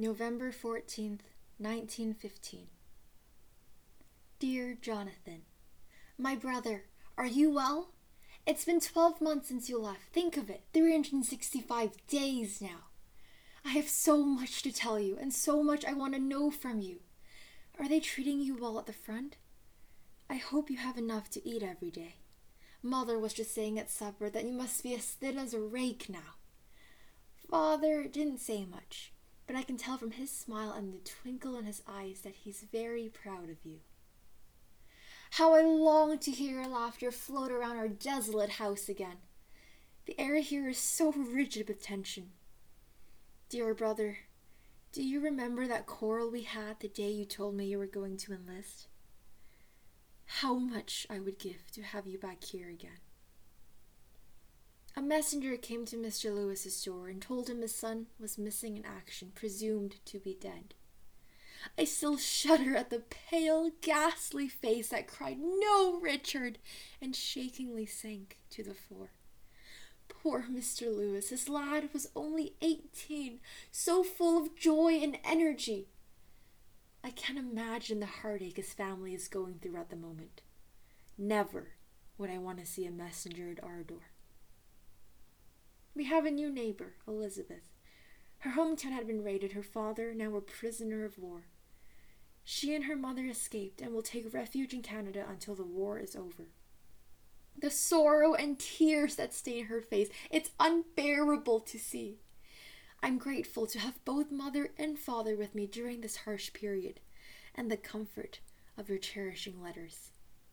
November 14th, 1915. Dear Jonathan, my brother, are you well? It's been 12 months since you left. Think of it, 365 days now. I have so much to tell you and so much I want to know from you. Are they treating you well at the front? I hope you have enough to eat every day. Mother was just saying at supper that you must be as thin as a rake now. Father didn't say much, but I can tell from his smile and the twinkle in his eyes that he's very proud of you. How I long to hear your laughter float around our desolate house again. The air here is so rigid with tension. Dear brother, do you remember that quarrel we had the day you told me you were going to enlist? How much I would give to have you back here again. A messenger came to Mr. Lewis's door and told him his son was missing in action, presumed to be dead. I still shudder at the pale, ghastly face that cried, "No, Richard!" and shakingly sank to the floor. Poor Mr. Lewis, his lad was only 18, so full of joy and energy. I can't imagine the heartache his family is going through at the moment. Never would I want to see a messenger at our door. We have a new neighbor, Elizabeth. Her hometown had been raided, her father now a prisoner of war. She and her mother escaped and will take refuge in Canada until the war is over. The sorrow and tears that stain her face, it's unbearable to see. I'm grateful to have both mother and father with me during this harsh period, and the comfort of your cherishing letters.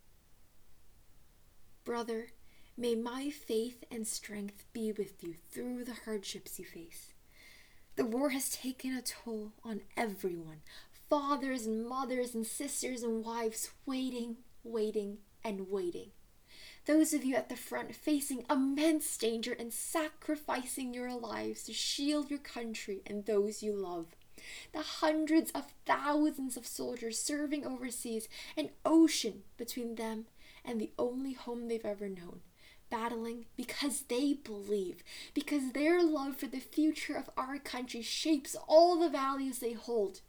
Brother, may my faith and strength be with you through the hardships you face. The war has taken a toll on everyone, fathers and mothers and sisters and wives waiting, and waiting. Those of you at the front facing immense danger and sacrificing your lives to shield your country and those you love. The hundreds of thousands of soldiers serving overseas, an ocean between them and the only home they've ever known, battling because they believe, because their love for the future of our country shapes all the values they hold.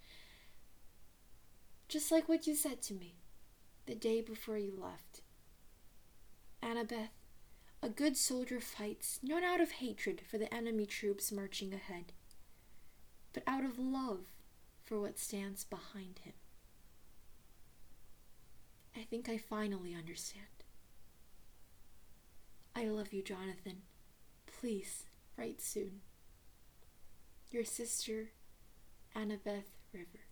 Just like what you said to me the day before you left. Annabeth, a good soldier fights not out of hatred for the enemy troops marching ahead, but out of love for what stands behind him. I think I finally understand. I love you, Jonathan. Please, write soon. Your sister, Annabeth River.